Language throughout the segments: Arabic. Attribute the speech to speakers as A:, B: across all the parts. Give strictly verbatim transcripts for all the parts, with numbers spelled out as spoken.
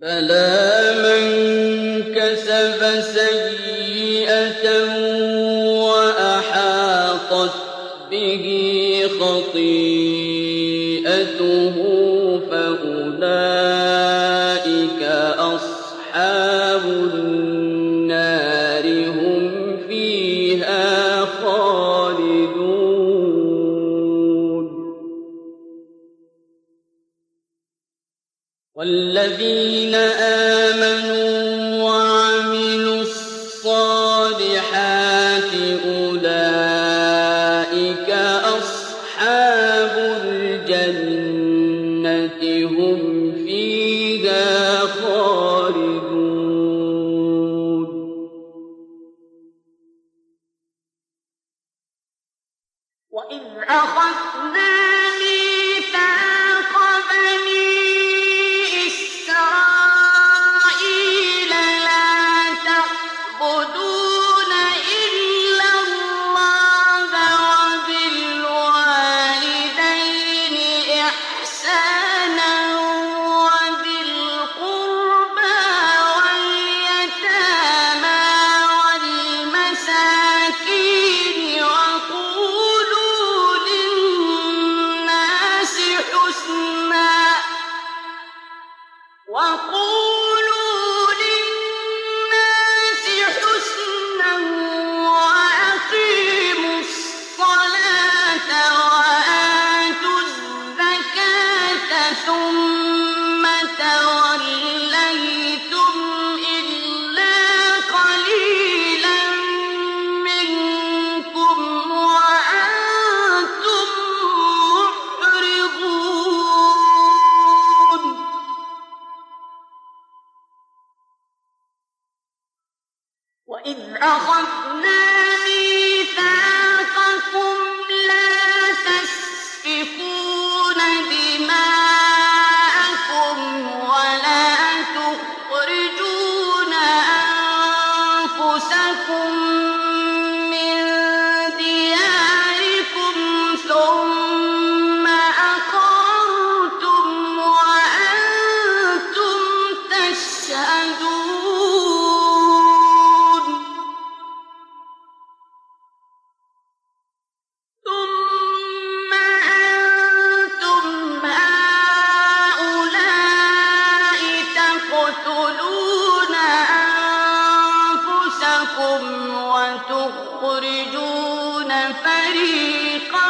A: بَلَىٰ مَن كَسَبَ سَيِّئَةً وَأَحَاطَتْ بِهِ خَطِيئَتُهُ فَأُولَٰئِكَ أَصْحَابُ النَّارِ ۖ هُمْ فِيهَا خَالِدُونَ. وَالَّذِينَ آمَنُوا وَعَمِلُوا الصَّالِحَاتِ أُولَٰئِكَ أَصْحَابُ الْجَنَّةِ ۖ هُمْ فِيهَا خَالِدُونَ.
B: وَإِذْ أَخَذْنَا مِيثَاقَ بَنِي إِسْرَائِيلَ لَا تَعْبُدُونَ إِلَّا اللَّهَ وَبِالْوَالِدَيْنِ إِحْسَانًا وَذِي الْقُرْبَىٰ وَالْيَتَامَىٰ وَالْمَسَاكِينِ وَقُولُوا لِلنَّاسِ حُسْنًا وَأَقِيمُوا الصَّلَاةَ وَآتُوا الزَّكَاةَ ثُمَّ تَوَلَّيْتُمْ إِلَّا قَلِيلًا مِّنكُمْ وَأَنتُم مُّعْرِضُونَ. وَإِذْ أَخَذْنَا مِيثَاقَكُمْ لَا تَسْفِكُونَ دِمَاءَكُمْ وَلَا تُخْرِجُونَ أَنفُسَكُم مِّن دِيَارِكُمْ ثُمَّ أَقْرَرْتُمْ وَأَنتُمْ تَشْهَدُونَ. ثُمَّ أَنتُمْ هَٰؤُلَاءِ تَقْتُلُونَ أَنفُسَكُمْ وَتُخْرِجُونَ فَرِيقًا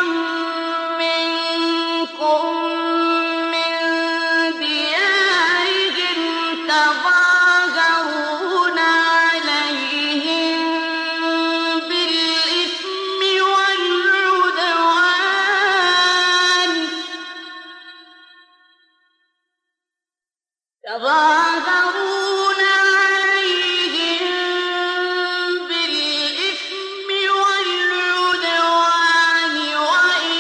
B: مِّنكُم مِّن دِيَارِهِمْ تَظَاهَرُونَ عَلَيْهِم بِالْإِثْمِ وَالْعُدْوَانِ تَظَاهَرُونَ عَلَيْهِم بِالْإِثْمِ وَالْعُدْوَانِ وَإِن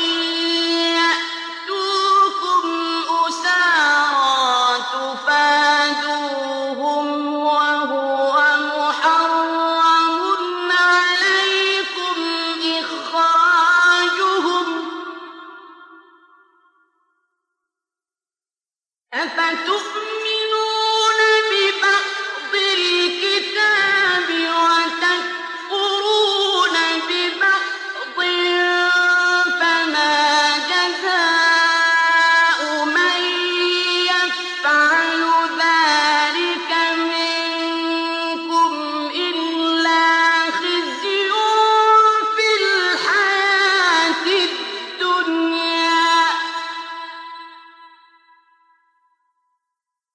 B: يَأْتُوكُمْ أُسَارَىٰ تُفَادُوهُمْ وَهُوَ مُحَرَّمٌ عَلَيْكُمْ إِخْرَاجُهُمْ ۚ أَفَتُؤْمِنُونَ بِبَعْضِ الْكِتَابِ وَتَكْفُرُونَ بِبَعْضٍ ۚ فَمَا جَزَاءُ مَن يَفْعَلُ ذَٰلِكَ مِنكُمْ إِلَّا خِزْيٌ فِي الْحَيَاةِ الدُّنْيَا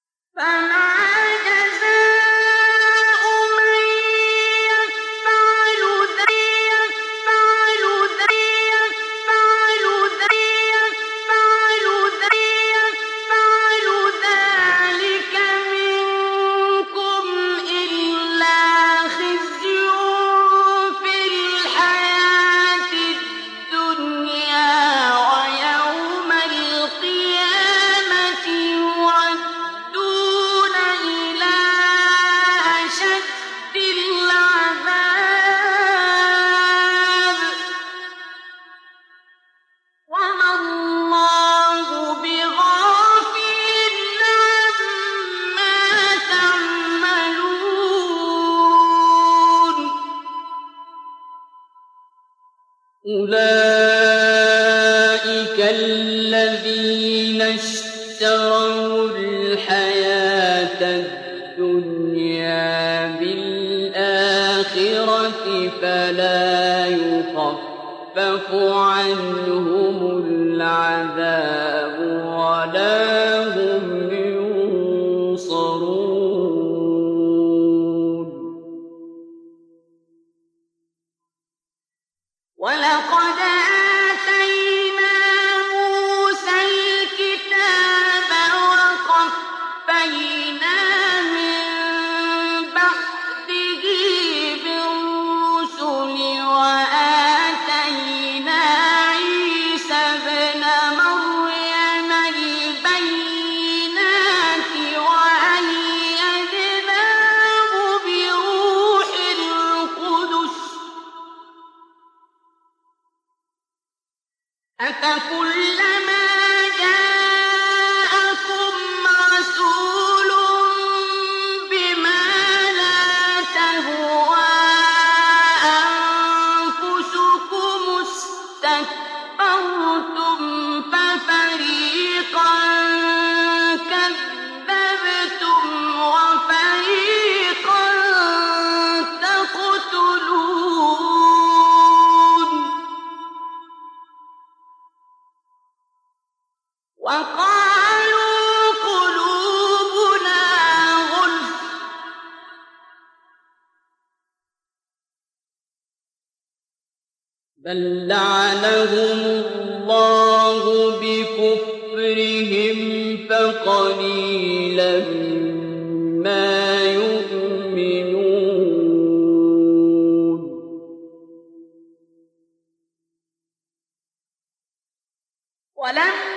A: أولئك الذين اشتروا الحياة الدنيا بالآخرة فلا يخفف عنهم العذاب ولا هم ينصرون.
B: ولقد آتينا موسى الكتاب وقفينا من بعده بالرسل وآتينا عيسى ابن مريم البينات وأيدناه بروح القدس أفكلما جاءكم رسول بما لا تهوى أنفسكم استكبرتم ففريقا كذبتم وفريقا تقتلون. وقالوا قلوبنا غلف
A: بل لعنهم الله بكفرهم فقليلا ما يؤمنون.
B: ولما